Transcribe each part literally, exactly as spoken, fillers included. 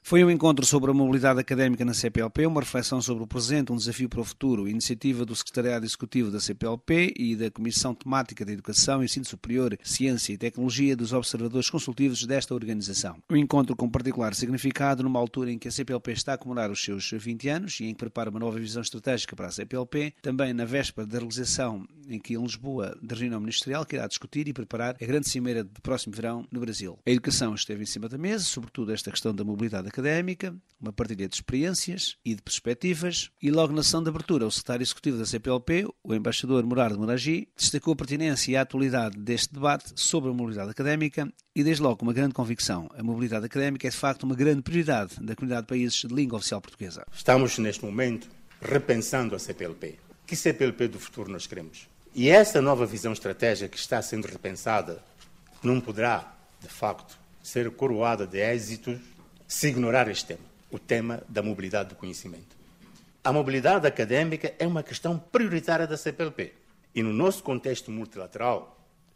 Foi um encontro sobre a mobilidade académica na C P L P, uma reflexão sobre o presente, um desafio para o futuro, iniciativa do Secretariado Executivo da C P L P e da Comissão Temática de Educação, Ensino Superior, Ciência e Tecnologia dos observadores consultivos desta organização. Um encontro com particular significado numa altura em que a C P L P está a comemorar os seus vinte anos e em que prepara uma nova visão estratégica para a C P L P, também na véspera da realização em que em Lisboa da reunião ministerial que irá discutir e preparar a grande cimeira do próximo verão no Brasil. A educação esteve em cima da mesa, sobretudo esta questão da mobilidade académica, uma partilha de experiências e de perspectivas, e logo na sessão de abertura o secretário executivo da C P L P, o embaixador Morado Moragi, destacou a pertinência e a atualidade deste debate sobre a mobilidade académica e desde logo com uma grande convicção. A mobilidade académica é de facto uma grande prioridade da comunidade de países de língua oficial portuguesa. Estamos neste momento repensando a C P L P. Que C P L P do futuro nós queremos? E essa nova visão estratégica que está sendo repensada não poderá, de facto, ser coroada de êxitos se ignorar este tema, o tema da mobilidade do conhecimento. A mobilidade académica é uma questão prioritária da C P L P e, no nosso contexto multilateral,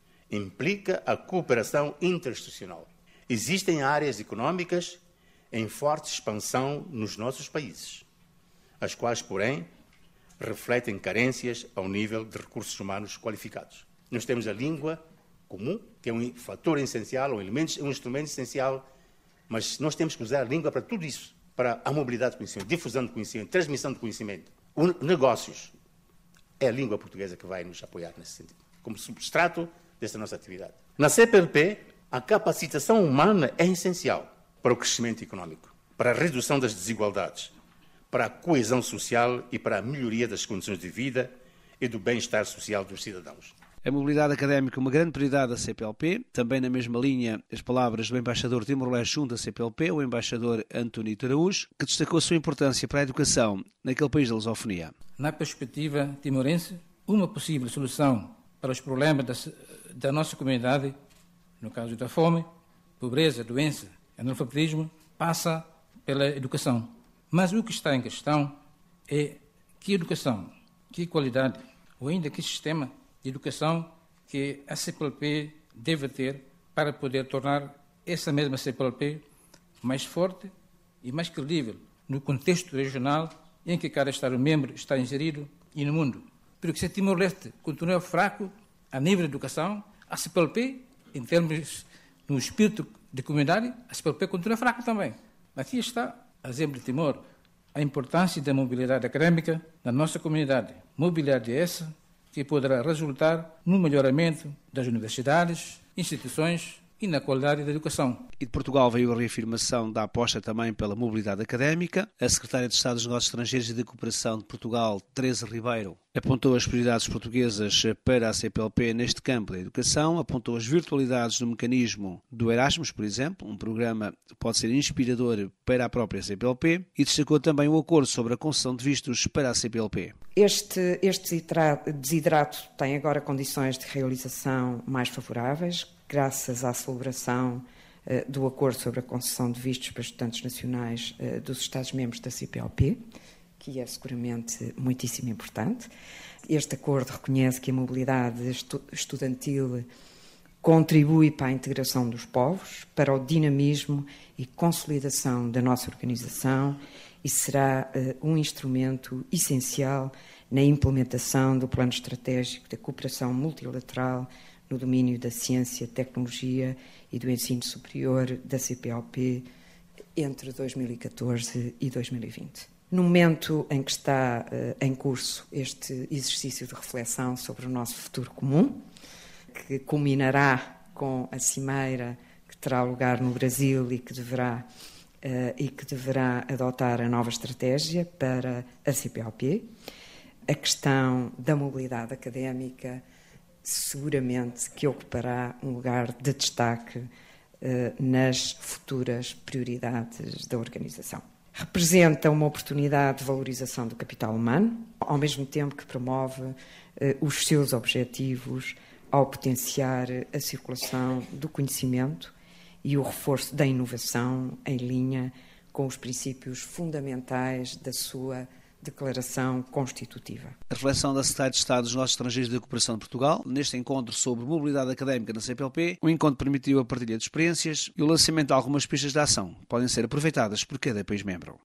implica a cooperação interinstitucional. Existem áreas económicas em forte expansão nos nossos países, as quais, porém, refletem carências ao nível de recursos humanos qualificados. Nós temos a língua comum, que é um fator essencial, um, elemento, um instrumento essencial, mas nós temos que usar a língua para tudo isso, para a mobilidade do conhecimento, difusão do conhecimento, transmissão do conhecimento. O negócios é a língua portuguesa que vai nos apoiar nesse sentido, como substrato dessa nossa atividade. Na C P L P, a capacitação humana é essencial para o crescimento económico, para a redução das desigualdades, para a coesão social e para a melhoria das condições de vida e do bem-estar social dos cidadãos. A mobilidade académica é uma grande prioridade da C P L P. Também na mesma linha, as palavras do embaixador Timor-Leste junto da C P L P, o embaixador António Araújo, que destacou a sua importância para a educação naquele país da lusofonia. Na perspectiva timorense, uma possível solução para os problemas da, da nossa comunidade, no caso da fome, pobreza, doença, analfabetismo, passa pela educação. Mas o que está em questão é que educação, que qualidade, ou ainda que sistema de educação que a C P L P deve ter para poder tornar essa mesma C P L P mais forte e mais credível no contexto regional em que cada Estado-membro está inserido e no mundo. Porque se Timor-Leste continua fraco a nível de educação, a C P L P, em termos no espírito de comunidade, a C P L P continua fraco também. Aqui está, a exemplo de Timor, a importância da mobilidade académica na nossa comunidade. Mobilidade essa que poderá resultar no melhoramento das universidades, instituições e na qualidade da educação. E de Portugal veio a reafirmação da aposta também pela mobilidade académica. A Secretária de Estado dos Negócios Estrangeiros e de Cooperação de Portugal, Teresa Ribeiro, apontou as prioridades portuguesas para a C P L P neste campo da educação, apontou as virtualidades do mecanismo do Erasmus, por exemplo, um programa que pode ser inspirador para a própria C P L P, e destacou também o acordo sobre a concessão de vistos para a C P L P. Este, este desidrato tem agora condições de realização mais favoráveis, graças à celebração uh, do acordo sobre a concessão de vistos para estudantes nacionais uh, dos Estados-membros da C P L P, que é seguramente muitíssimo importante. Este acordo reconhece que a mobilidade estu- estudantil contribui para a integração dos povos, para o dinamismo e consolidação da nossa organização e será uh, um instrumento essencial na implementação do plano estratégico da cooperação multilateral no domínio da ciência, tecnologia e do ensino superior da C P L P entre dois mil e catorze e dois mil e vinte. No momento em que está uh, em curso este exercício de reflexão sobre o nosso futuro comum, que culminará com a cimeira que terá lugar no Brasil e que deverá, uh, e que deverá adotar a nova estratégia para a C P L P, a questão da mobilidade académica seguramente que ocupará um lugar de destaque uh, nas futuras prioridades da organização. Representa uma oportunidade de valorização do capital humano, ao mesmo tempo que promove uh, os seus objetivos ao potenciar a circulação do conhecimento e o reforço da inovação em linha com os princípios fundamentais da sua declaração constitutiva. A reflexão da Secretaria de Estado dos Nossos Estrangeiros da Cooperação de Portugal, neste encontro sobre mobilidade académica na C P L P, o encontro permitiu a partilha de experiências e o lançamento de algumas pistas de ação que podem ser aproveitadas por cada país membro.